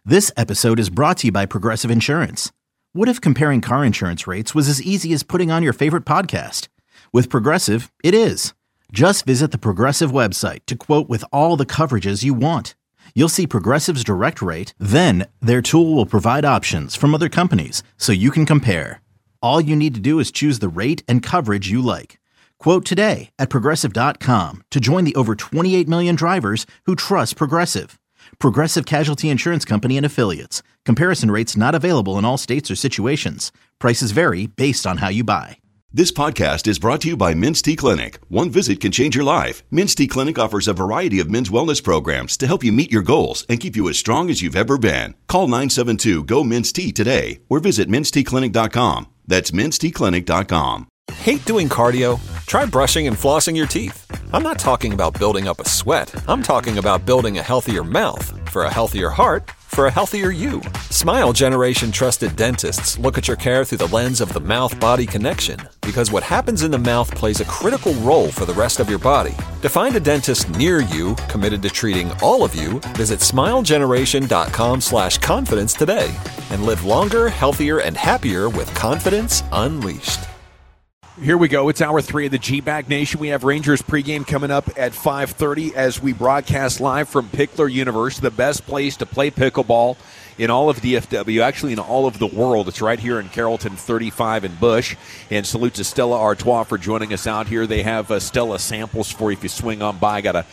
This episode is brought to you by Progressive Insurance. What if comparing car insurance rates was as easy as putting on your favorite podcast? With Progressive, it is. Just visit the Progressive website to quote with all the coverages you want. You'll see Progressive's direct rate, then their tool will provide options from other companies so you can compare. All you need to do is choose the rate and coverage you like. Quote today at Progressive.com to join the over 28 million drivers who trust Progressive. Progressive Casualty Insurance Company and Affiliates. Comparison rates not available in all states or situations. Prices vary based on how you buy. This podcast is brought to you by Men's T Clinic. One visit can change your life. Men's T Clinic offers a variety of men's wellness programs to help you meet your goals and keep you as strong as you've ever been. Call 972-GO-MEN'S-T today or visit menstclinic.com. That's menstclinic.com. Hate doing cardio? Try brushing and flossing your teeth. I'm not talking about building up a sweat. I'm talking about building a healthier mouth for a healthier heart for a healthier you. Smile Generation trusted dentists look at your care through the lens of the mouth-body connection because what happens in the mouth plays a critical role for the rest of your body. To find a dentist near you committed to treating all of you, visit smilegeneration.com/confidence today and live longer, healthier, and happier with confidence unleashed. Here we go. It's hour 3 of the G-Bag Nation. We have Rangers pregame coming up at 5:30 as we broadcast live from Pickler Universe, the best place to play pickleball in all of DFW, actually in all of the world. It's right here in Carrollton 35 and Bush. And salute to Stella Artois for joining us out here. They have Stella samples for you if you swing on by. Got a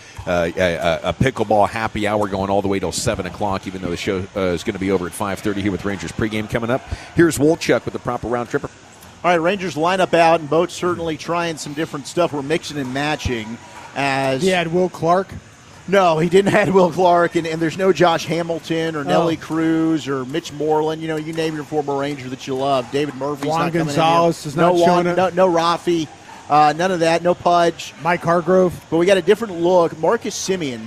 pickleball happy hour going all the way till 7 o'clock, even though the show is going to be over at 5:30 here with Rangers pregame coming up. Here's Wolchuk with the proper round tripper. All right, Rangers line up out, and Boat's certainly trying some different stuff. We're mixing and matching. As he had Will Clark? No, he didn't have Will Clark, and there's no Josh Hamilton or Nelly Cruz or Mitch Moreland. You know, you name your former Ranger that you love. David Murphy's Juan not coming Gonzalez in. is not showing up. No Rafi. None of that. No Pudge. Mike Hargrove. But we got a different look. Marcus Semien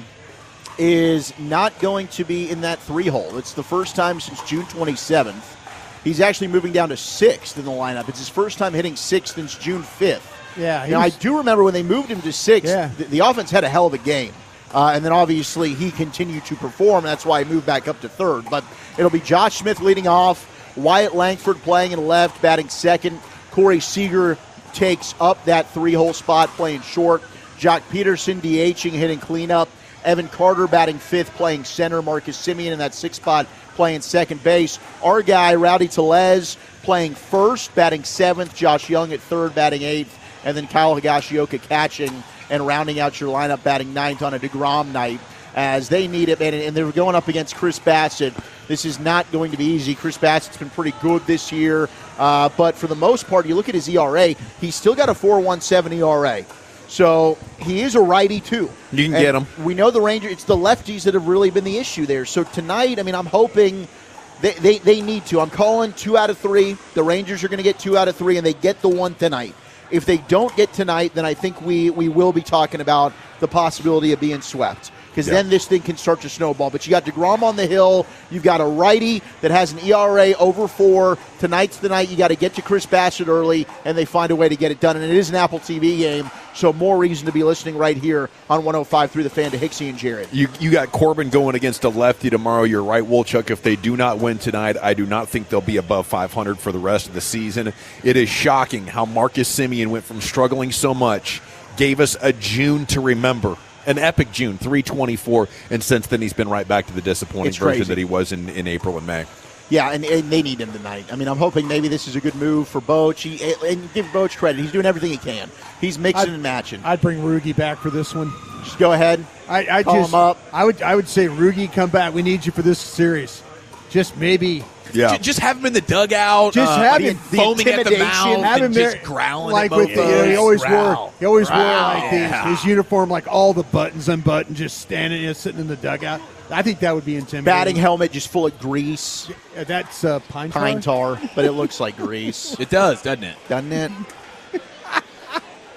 is not going to be in that 3-hole. It's the first time since June 27th. He's actually moving down to 6th in the lineup. It's his first time hitting 6th since June 5th. Yeah. Now, I do remember when they moved him to 6th, the offense had a hell of a game. And then, obviously, he continued to perform. That's why he moved back up to 3rd. But it'll be Josh Smith leading off, Wyatt Langford playing in left, batting 2nd. Corey Seager takes up that 3-hole spot, playing short. Jock Peterson DHing, hitting cleanup. Evan Carter batting 5th, playing center. Marcus Semien in that 6th spot, playing second base. Our guy, Rowdy Tellez, playing 1st, batting 7th. Josh Young at 3rd, batting 8th. And then Kyle Higashioka catching and rounding out your lineup, batting 9th on a DeGrom night as they need it. And they're going up against Chris Bassett. This is not going to be easy. Chris Bassett's been pretty good this year. But for the most part, you look at his ERA, he's still got a 4.17 ERA. So he is a righty, too. You can get him. We know the Rangers, it's the lefties that have really been the issue there. So tonight, I mean, I'm hoping they need to. I'm calling 2 out of 3. The Rangers are going to get 2 out of 3, and they get the one tonight. If they don't get tonight, then I think we will be talking about the possibility of being swept. Because then this thing can start to snowball. But you got DeGrom on the hill. You've got a righty that has an ERA over 4. Tonight's the night you got to get to Chris Bassett early, and they find a way to get it done. And it is an Apple TV game, so more reason to be listening right here on 105 through the Fan to Hicksy and Jared. You got Corbin going against a lefty tomorrow. You're right, Wolchuk. If they do not win tonight, I do not think they'll be above 500 for the rest of the season. It is shocking how Marcus Semien went from struggling so much, gave us a June to remember. An epic June, 324, and since then he's been right back to the disappointing version that he was in April and May. Yeah, and they need him tonight. I mean, I'm hoping maybe this is a good move for Boch. And give Boch credit. He's doing everything he can. He's mixing and matching. I'd bring Rugi back for this one. Just go ahead. Call him up. I would say, Rugi, come back. We need you for this series. Just maybe. Yeah. Just have him in the dugout. Just have him foaming at the mouth. Have him and there, just growling like at with both he always wore Growl. like his uniform, like all the buttons unbuttoned, just standing there, sitting in the dugout. I think that would be intimidating. Batting helmet just full of grease. That's pine tar, but it looks like grease. It does, doesn't it? Doesn't it?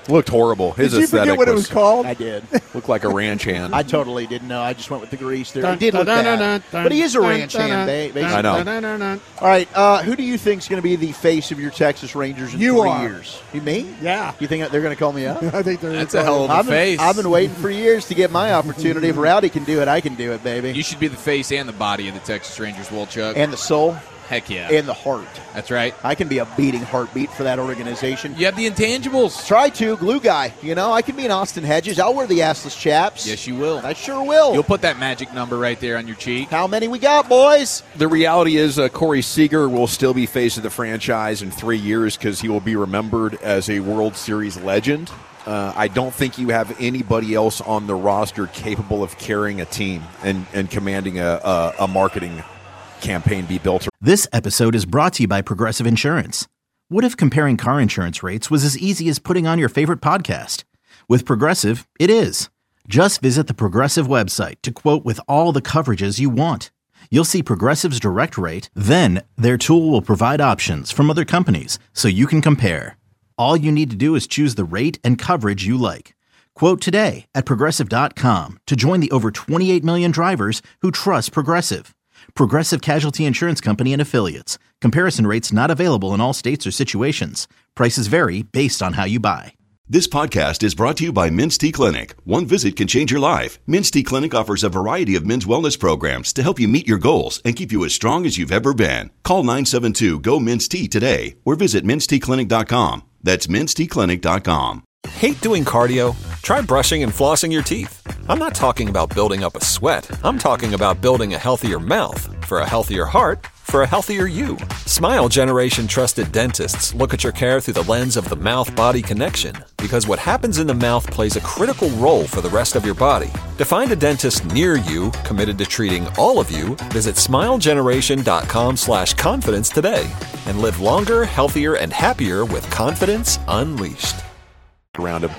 Looked horrible. His Did you aesthetic forget what it was called? I did. Looked like a ranch hand. I totally didn't know. I just went with the grease there. It did look bad. But he is a ranch hand, basically. I know. All right, who do you think is going to be the face of your Texas Rangers in 3 years? You, me? Yeah. You think they're going to call me up? I think That's a hell of a face. I've been waiting for years to get my opportunity. If Rowdy can do it, I can do it, baby. You should be the face and the body of the Texas Rangers, Wolchuk. And the soul. Heck yeah. And the heart. That's right. I can be a beating heartbeat for that organization. You have the intangibles. Try to. Glue guy. You know, I can be an Austin Hedges. I'll wear the assless chaps. Yes, you will. I sure will. You'll put that magic number right there on your cheek. How many we got, boys? The reality is Corey Seager will still be face of the franchise in 3 years because he will be remembered as a World Series legend. I don't think you have anybody else on the roster capable of carrying a team and commanding a marketing campaign be built. This episode is brought to you by Progressive Insurance. What if comparing car insurance rates was as easy as putting on your favorite podcast? With Progressive, it is. Just visit the Progressive website to quote with all the coverages you want. You'll see Progressive's direct rate, then their tool will provide options from other companies so you can compare. All you need to do is choose the rate and coverage you like. Quote today at Progressive.com to join the over 28 million drivers who trust Progressive. Progressive Casualty Insurance Company and Affiliates. Comparison rates not available in all states or situations. Prices vary based on how you buy. This podcast is brought to you by Minty Clinic. One visit can change your life. Minty Clinic offers a variety of men's wellness programs to help you meet your goals and keep you as strong as you've ever been. Call 972-GO-MINTY today or visit minstyclinic.com. That's minstyclinic.com. Hate doing cardio? Try brushing and flossing your teeth. I'm not talking about building up a sweat. I'm talking about building a healthier mouth. For a healthier heart, for a healthier you. Smile Generation trusted dentists look at your care through the lens of the mouth-body connection, because what happens in the mouth plays a critical role for the rest of your body. To find a dentist near you committed to treating all of you, visit smilegeneration.com/confidence today and live longer, healthier, and happier with confidence unleashed. Around him.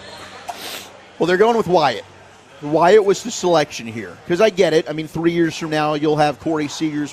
Well, they're going with Wyatt. Wyatt was the selection here. Because I get it. I mean, 3 years from now, you'll have Corey Seager's,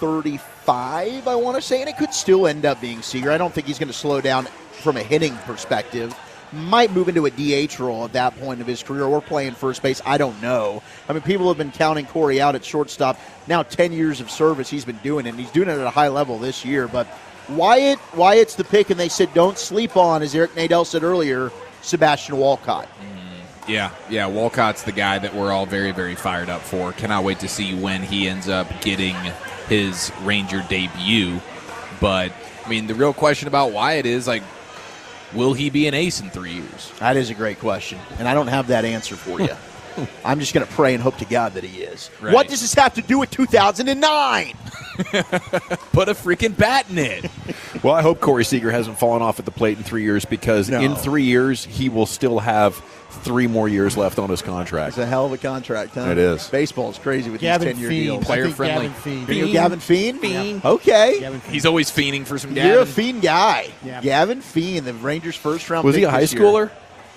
35, I want to say, and it could still end up being Seager. I don't think he's going to slow down from a hitting perspective. Might move into a DH role at that point of his career or playing first base. I don't know. I mean, people have been counting Corey out at shortstop. Now 10 years of service he's been doing it, and he's doing it at a high level this year. But Wyatt's the pick, and they said don't sleep on, as Eric Nadel said earlier, Sebastian Walcott. Yeah, Walcott's the guy that we're all very, very fired up for. Cannot wait to see when he ends up getting his Ranger debut. But, I mean, the real question about Wyatt is, will he be an ace in 3 years? That is a great question, and I don't have that answer for you. I'm just going to pray and hope to God that he is. Right. What does this have to do with 2009? Put a freaking bat in it. Well, I hope Corey Seager hasn't fallen off at the plate in 3 years because in 3 years he will still have 3 more years left on his contract. It's a hell of a contract, huh? It is. Baseball is crazy with Gavin these 10-year Fiend. deals. Player I think friendly. Gavin Fiend. Gavin Fiend? Fiend. Okay. Gavin Fiend. He's always fiending for some Gavin. You're a Fiend guy. Yeah. Gavin Fiend, the Rangers' first-round Was pick he a high this year. schooler?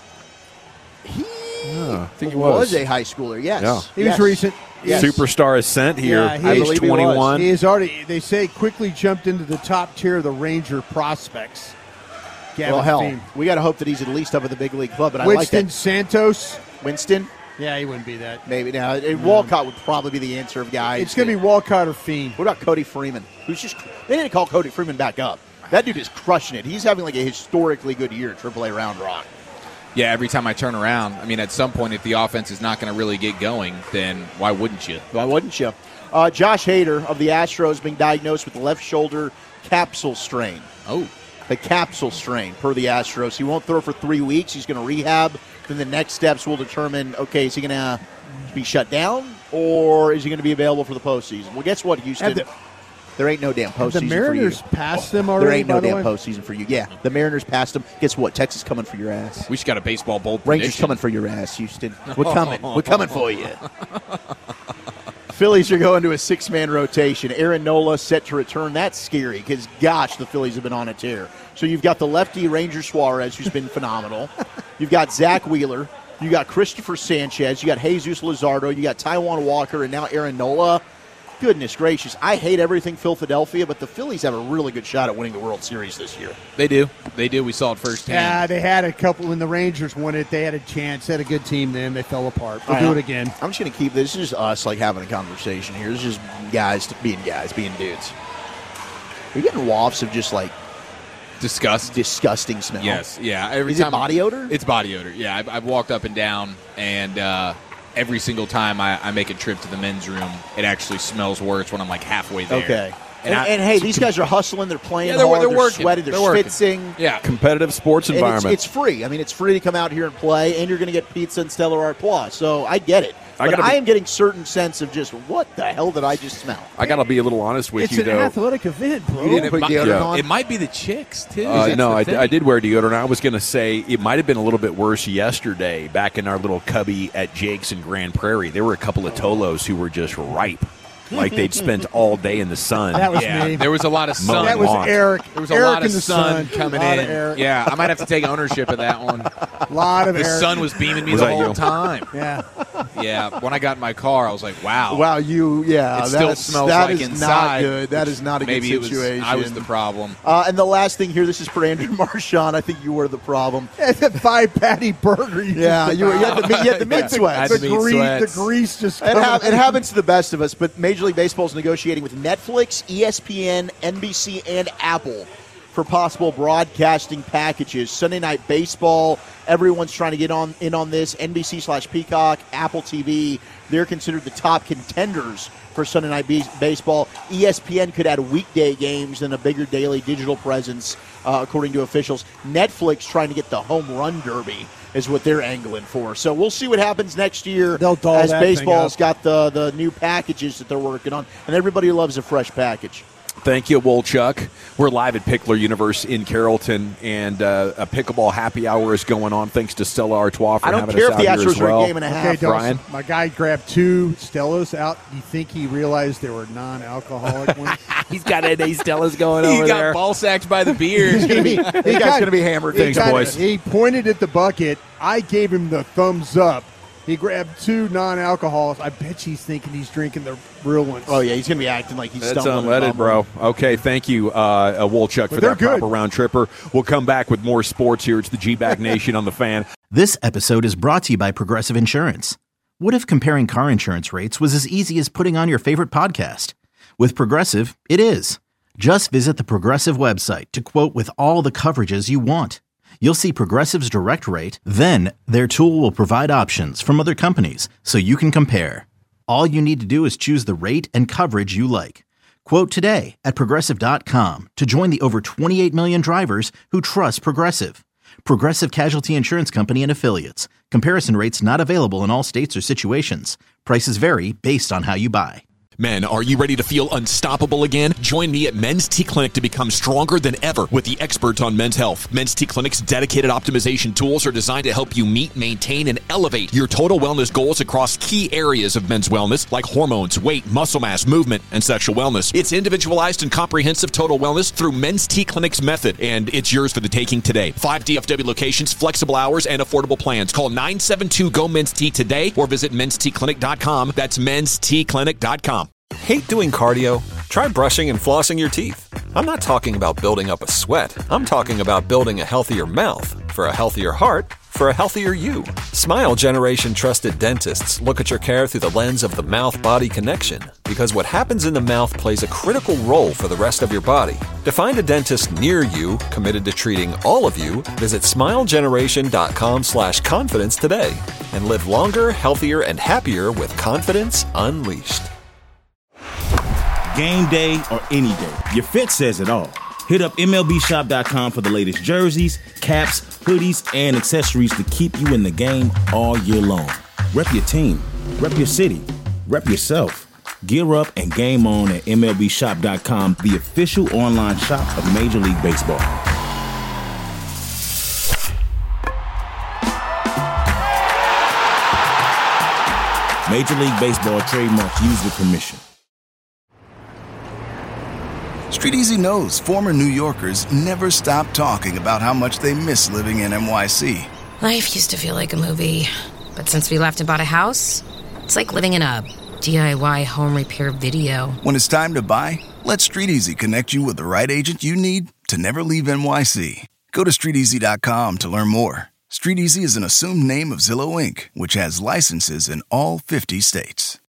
I think he was a high schooler, yes. Yeah. He was recent. Yes. Superstar ascent here, Yeah, he- I age believe he was. 21. He is already, they say, quickly jumped into the top tier of the Ranger prospects. Gavin Well, hell, Fiend. we got to hope that he's at least up at the big league club, but I Winston like that. Santos. Winston? Yeah, he wouldn't be that. Maybe. Now, Walcott would probably be the answer of guys. It's going to be Walcott or Fiend. What about Cody Freeman? They didn't call Cody Freeman back up. That dude is crushing it. He's having a historically good year at AAA Round Rock. Yeah, every time I turn around, I mean, at some point, if the offense is not going to really get going, then why wouldn't you? Why wouldn't you? Josh Hader of the Astros being diagnosed with the left shoulder capsule strain. Oh. The capsule strain per the Astros. He won't throw for 3 weeks. He's going to rehab. Then the next steps will determine, okay, is he going to be shut down or is he going to be available for the postseason? Well, guess what, Houston? There ain't no damn postseason for you. The Mariners passed them already, There ain't no by the damn way? postseason for you. Yeah, the Mariners passed them. Guess what? Texas coming for your ass. We just got a baseball bowl Rangers prediction. coming for your ass, Houston. We're coming. We're coming for you. Phillies are going to a 6-man rotation. Aaron Nola set to return. That's scary because, gosh, the Phillies have been on a tear. So you've got the lefty Ranger Suarez, who's been phenomenal. You've got Zach Wheeler. You got Christopher Sanchez. You got Jesus Luzardo. You got Taijuan Walker, and now Aaron Nola. goodness gracious, I hate everything Philadelphia, but the Phillies have a really good shot at winning the World Series this year. They do. We saw it firsthand. Yeah, they had a couple when the Rangers won it. They had a chance. They had a good team then. They fell apart. We'll do it again. I'm just going to keep this. This is just us like having a conversation here. This is just being dudes. You're getting wafts of just like disgusting smell. Yes, yeah. Is it body odor? It's body odor. Yeah, I've walked up and down, and every single time I make a trip to the men's room, it actually smells worse when I'm like halfway there. Okay. And hey, these guys are hustling. They're playing hard. They're they're working. sweating. They're schwitzing. Yeah. Competitive sports environment. It's free. I mean, it's free to come out here and play, and you're going to get pizza and Stellar Artois. So I get it. But I am getting certain sense of just what the hell did I just smell? I got to be a little honest with you, though. It's an athletic event, bro. You didn't put deodorant on? It might be the chicks, too. No, I did wear deodorant. I was going to say it might have been a little bit worse yesterday back in our little cubby at Jake's in Grand Prairie. There were a couple of Tolos who were just ripe. Like they'd spent all day in the sun. That was me. There was a lot of sun. That was Eric. There was Eric a lot of in the sun coming in. Eric. Yeah, I might have to take ownership of that one. A lot of The Eric. sun was beaming me the whole time. Yeah. Yeah, when I got in my car, I was like, wow. Wow, It still smells that like is inside. not good. That is not a Maybe good situation. I was the problem. And the last thing here, this is for Andrew Marchand. I think you were the problem. That 5-patty burger. You had the mid sweats. The grease just It happens to the best of us, but Major League Baseball is negotiating with Netflix, ESPN, NBC, and Apple for possible broadcasting packages. Sunday Night Baseball, everyone's trying to get in on this. NBC/Peacock, Apple TV, they're considered the top contenders for Sunday Night Baseball. ESPN could add weekday games and a bigger daily digital presence, according to officials. Netflix trying to get the home run derby is what they're angling for. So we'll see what happens next year as baseball's got the new packages that they're working on. And everybody loves a fresh package. Thank you, Wolchuk. We're live at Pickler Universe in Carrollton, and a pickleball happy hour is going on. Thanks to Stella Artois for having us out here as well. I don't care if the Astros are a game and a half. Okay, Brian. My guy grabbed 2 Stellas out. Do you think he realized they were non-alcoholic ones? He's got NA Stellas going over there. He got ball sacked by the beer. This guy's going to be hammered. Thanks, boys. He pointed at the bucket. I gave him the thumbs up. He grabbed 2 non-alcoholics. I bet he's thinking he's drinking the real ones. Oh, yeah, he's going to be acting like he's That's stumbling. unleaded, bro. Okay, thank you, Wolchuk, for that proper round tripper. We'll come back with more sports here. It's the G-Bag Nation on the Fan. This episode is brought to you by Progressive Insurance. What if comparing car insurance rates was as easy as putting on your favorite podcast? With Progressive, it is. Just visit the Progressive website to quote with all the coverages you want. You'll see Progressive's direct rate, then their tool will provide options from other companies so you can compare. All you need to do is choose the rate and coverage you like. Quote today at Progressive.com to join the over 28 million drivers who trust Progressive. Progressive Casualty Insurance Company and Affiliates. Comparison rates not available in all states or situations. Prices vary based on how you buy. Men, are you ready to feel unstoppable again? Join me at Men's T Clinic to become stronger than ever with the experts on men's health. Men's T Clinic's dedicated optimization tools are designed to help you meet, maintain, and elevate your total wellness goals across key areas of men's wellness, like hormones, weight, muscle mass, movement, and sexual wellness. It's individualized and comprehensive total wellness through Men's T Clinic's method, and it's yours for the taking today. 5 DFW locations, flexible hours, and affordable plans. Call 972-GO-MEN'S-T today or visit menstclinic.com. That's menstclinic.com. Hate doing cardio? Try brushing and flossing your teeth. I'm not talking about building up a sweat. I'm talking about building a healthier mouth for a healthier heart for a healthier you. Smile Generation trusted dentists look at your care through the lens of the mouth-body connection, because what happens in the mouth plays a critical role for the rest of your body. To find a dentist near you committed to treating all of you, visit smilegeneration.com/confidence today and live longer, healthier, and happier with confidence unleashed. Game day or any day, your fit says it all. Hit up MLBshop.com for the latest jerseys, caps, hoodies, and accessories to keep you in the game all year long. Rep your team, rep your city, rep yourself. Gear up and game on at MLBshop.com, the official online shop of Major League Baseball. Major League Baseball trademark used with permission. Street Easy knows former New Yorkers never stop talking about how much they miss living in NYC. Life used to feel like a movie, but since we left and bought a house, it's like living in a DIY home repair video. When it's time to buy, let StreetEasy connect you with the right agent you need to never leave NYC. Go to StreetEasy.com to learn more. StreetEasy is an assumed name of Zillow Inc., which has licenses in all 50 states.